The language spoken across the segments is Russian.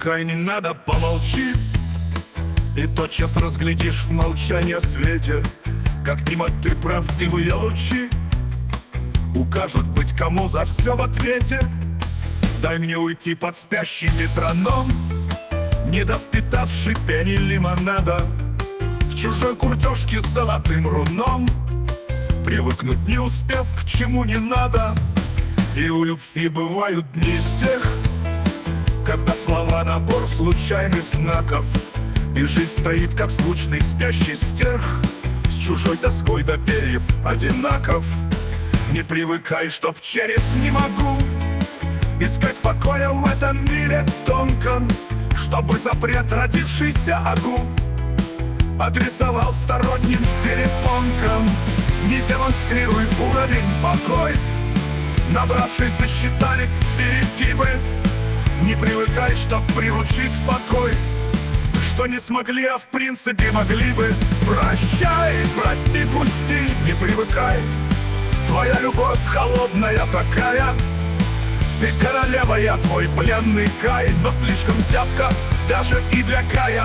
привыкай, не надо, помолчи. И тотчас разглядишь в молчании свете, как мимо ты правдивые лучи укажут быть кому за все в ответе. Дай мне уйти под спящий метроном, не дав впитавший пени лимонада, в чужой куртежке с золотым руном привыкнуть не успев, к чему не надо. И у любви бывают дни из тех, когда слова набор случайных знаков, и жизнь стоит как скучный спящий стерх, с чужой тоской до перьев одинаков. Не привыкай, чтоб через «не могу» искать покоя в этом мире тонком, чтобы запрет, родившийся огу, адресовал сторонним перепонкам. Не демонстрируй уровень покой, набравшись засчитали в перегибы. Не привыкай, чтоб приручить покой, что не смогли, а в принципе могли бы. Прощай, прости, пусти, не привыкай, твоя любовь холодная такая. Ты королева, я твой пленный Кай, но слишком зябко даже и для Кая.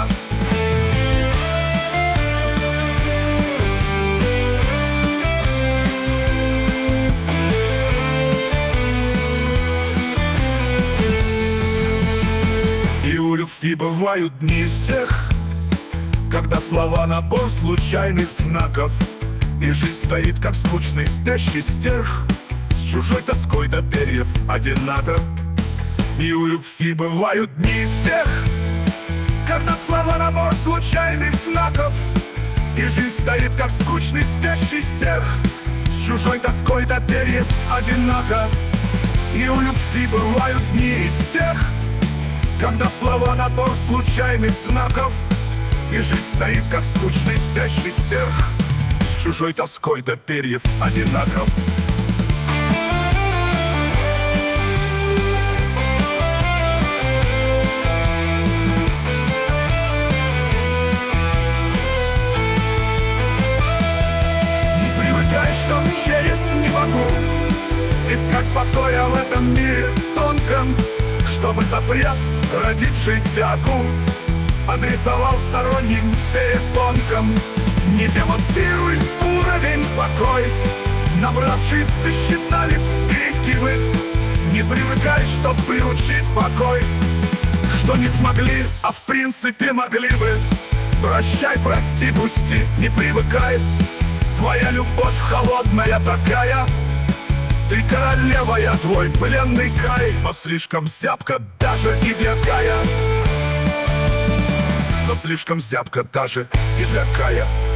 И у любви бывают дни из тех, когда слова набор случайных знаков, и жизнь стоит как скучный спящий стерх, с чужой тоской до перьев одинаков. И у любви бывают дни из тех, когда слова набор случайных знаков, и жизнь стоит как скучный спящий стерх, с чужой тоской до перьев одинако. И у любви бывают дни из тех, когда слова набор случайных знаков, и жизнь стоит как скучный спящий стерх, с чужой тоской до перьев одинаков. Не привыкай, что через «не могу» искать покоя в этом мире тонком, чтобы запрет, родившийся огу, адресовал сторонним перепонкам. Не демонстрируй уровень покой, набравшись засчитали в перегибы. Не привыкай, чтоб приручить покой, что не смогли, а в принципе могли бы. Прощай, прости, пусти, не привыкай, твоя любовь холодная такая. Ты королева, я твой пленный Кай, но слишком зябко даже и для Кая. Но слишком зябко даже и для Кая.